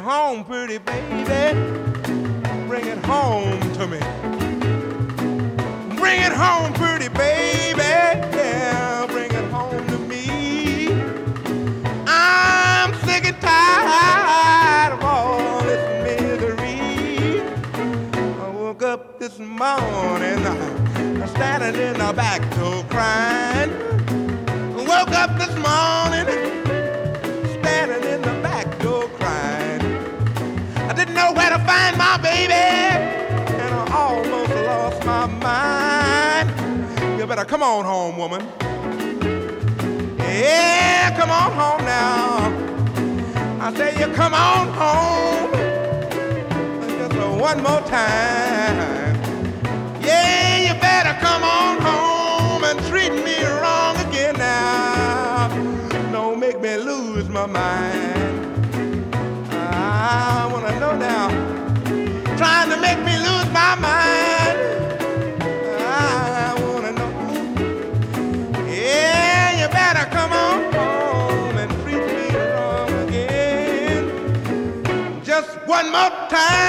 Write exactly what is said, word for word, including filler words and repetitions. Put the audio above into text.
home, pretty baby. Bring it home to me. Bring it home, pretty baby. Yeah, bring it home to me. I'm sick and tired of all this misery. I woke up this morning, uh, standing in the back door crying. I woke up this morning, standing in the back door crying. I didn't know where to find my baby, and I almost lost my mind. You better come on home, woman. Yeah, come on home now. I say you come on home just one more time. Yeah, you better come on home and treat me wrong again now. Don't make me lose my mind. I wanna know now, trying to make me lose my mind. I wanna know. Yeah, you better come on home and treat me wrong again. Just one more time.